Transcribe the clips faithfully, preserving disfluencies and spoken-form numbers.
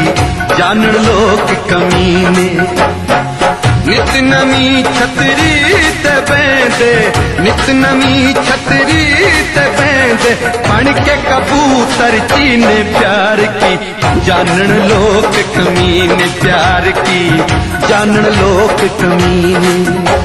जानन लोक कमीने। नित नवी छतरी ते बैंदे, नित नवी छतरी ते बैंदे, बन के कबूतर चीने प्यार की, जानन लोक कमीने प्यार की, जानन लोक कमीने।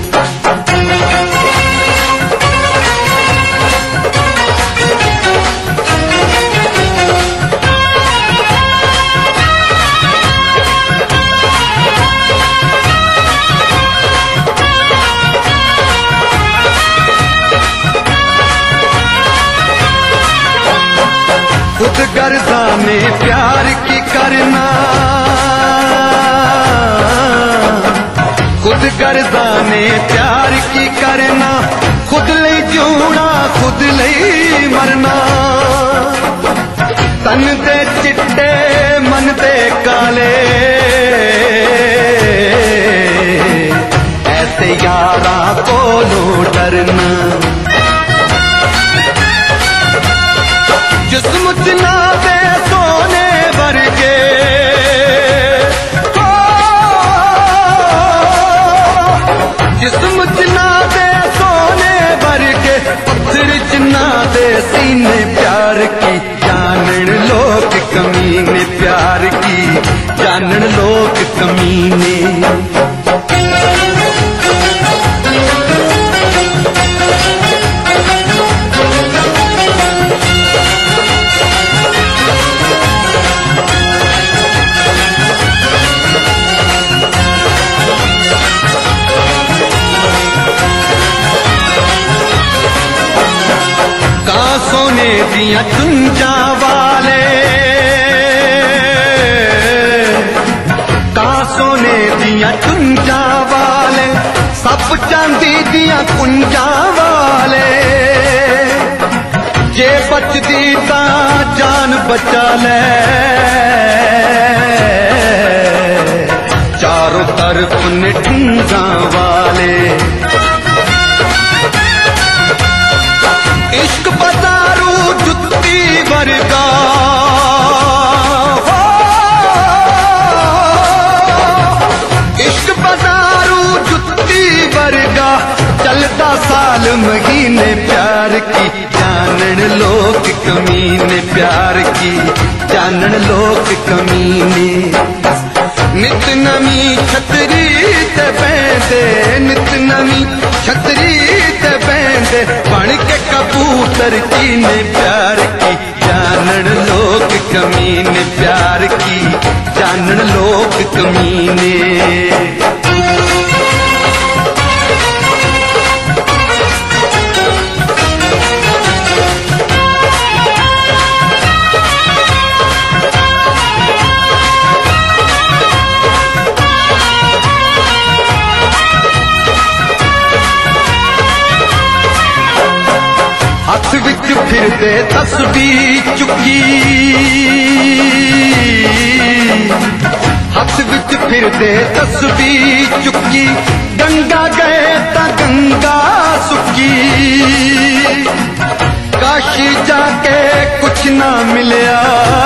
खुद गर्जा में प्यार की करना, खुद गर्जा में प्यार की करना, खुद ले जूना खुद ले मरना। तन दे चिट्टे मन दे काले, ऐसे यारा कोलों डरना। जिस्म जिना दे सोने वर्गे, जिस्म जिना दे सोने वर्गे, पत्थर जिना दे सीने प्यार की, जानन लोक कमीने प्यार की, जानन लोक कमीने। सोने दिया चुंजा वाले, का सोने दिया चुंजा वाले, सब चांदी दिया कुंजा वाले। जे बचदी ता जान बचा ले, चारों तरफ निठुंजा वाले। इश्क बाजारू जुत्ती वर्गा, इश्क बाजारू जुत्ती वर्गा, चलता साल महीने प्यार की, जानन लोक कमीने प्यार की, जानन लोक कमीने। नित नवी छतरी ते बैंदे, नित नवी छतरी ते बैंदे, बन के कबूतर चीने प्यार की, जानन लोक कमीने प्यार की, जानन लोक कमीने। हथ विच फिरदे तस्बीह चुकी, हथ विच फिरदे तस्बीह चुकी, गंगा गए ता गंगा सुकी। काशी जाके कुछ ना मिलया,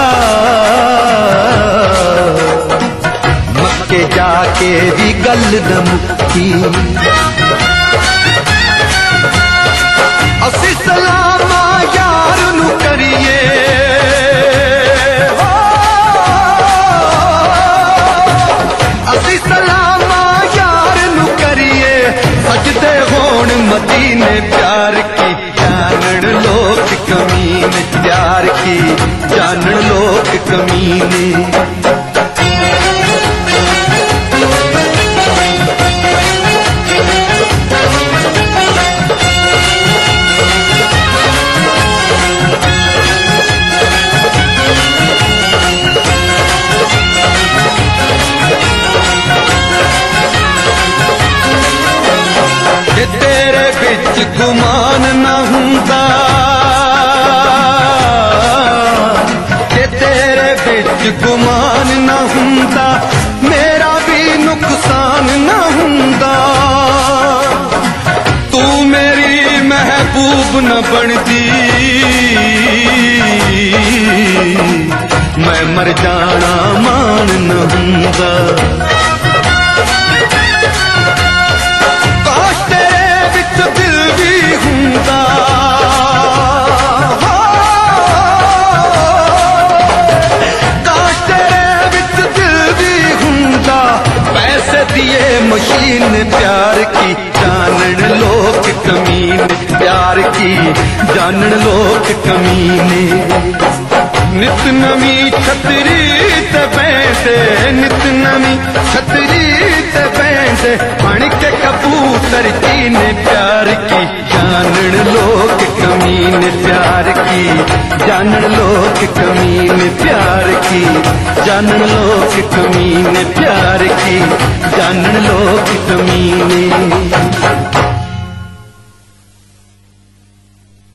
मक्के जाके भी गल न मुक्की। असी सलामा यार नू करिए, असी सलामा यार नू करिए, सजदे होण मदीने प्यार की, जानन लोक कमीने प्यार की, जानन लोक कमीने। तेरे बिच गुमान न हुंदा, तेरे बिच गुमान न हुंदा, मेरा भी नुकसान न हुंदा। तू मेरी महबूब न बनती, मैं मर जाना मान हुंदा। काश तेरे विच दिल भी हुंदा, काश तेरे विच दिल भी हुंदा। पैसे दिए मशीन प्यार की जानन लोग कमीने, प्यार की जानन लोग कमीने। नित नवी छतरी ते बैंदे, नित नवी छतरी ते बैंदे, बन के कबूतर चीने प्यार की जानन लोग कमीने, प्यार की जानन लोग कमीने, प्यार की जानन लोग कमीने, प्यार की जानन लोग कमीने।